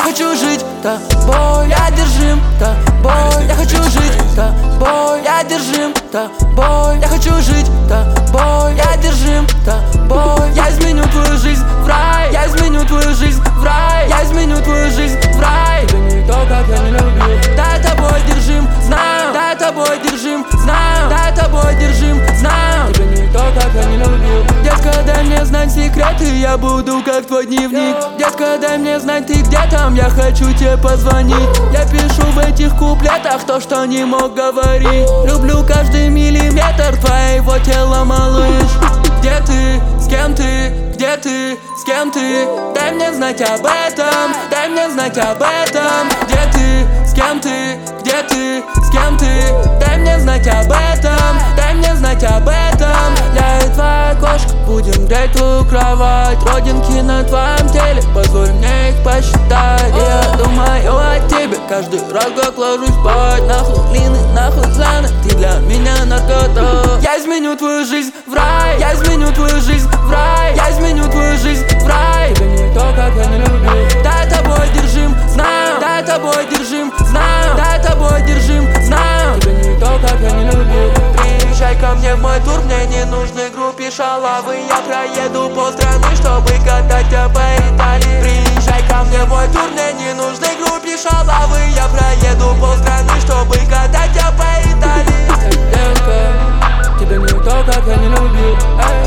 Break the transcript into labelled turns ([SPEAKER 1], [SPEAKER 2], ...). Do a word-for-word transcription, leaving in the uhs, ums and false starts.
[SPEAKER 1] Я хочу жить тобой, я одержим тобой. Я хочу жить тобой, я одержим тобой. Я хочу жить тобой, я одержим тобой. Я изменю твою жизнь в рай, я изменю твою жизнь в рай, я изменю твою жизнь в рай. Ты не то, как я не любил. Да, я тобой держим, знаю. Да, я тобой держим, знаю. Да, я тобой держим, знаю. Тебе не то, как я не любил. Детка, дай мне знать секреты, я буду как твой дневник. Детка, дай мне знать, ты где там, я хочу тебе позвонить. Я пишу в этих куплетах то, что не мог говорить. Люблю каждый миллиметр твоего тела, малыш. Где ты, с кем ты, где ты, с кем ты? Дай мне знать об этом, дай мне знать об этом. Где ты, с кем ты, где ты, с кем ты? Дай мне знать об этом, дай мне знать об этом. Я и твоя кошка будем греть твою кровать. Родинки на твоем теле, позволь мне их посчитать. И я думаю о тебе каждый раз, как ложусь спать. Нахуй глины, нахуй заны, ты для меня наркота. Я изменю твою жизнь в рай, я изменю твою жизнь в рай, я изменю твою жизнь в рай. Тебе не то, как я не любил. Да, я тобой держим, знаю. Да, я тобой держим, знаю. Да, я тобой держим, знаю. Тебе не то, как я не любил. Приезжай ко мне в мой тур, мне не нужны группе шалавы. Я проеду полстраны, чтобы катать тебя по Италии. Приезжай ко мне в мой тур, мне не нужны группе шалавы. Я проеду полстраны, чтобы катать тебя по Италии. Детка, тебе не то, как я не любил.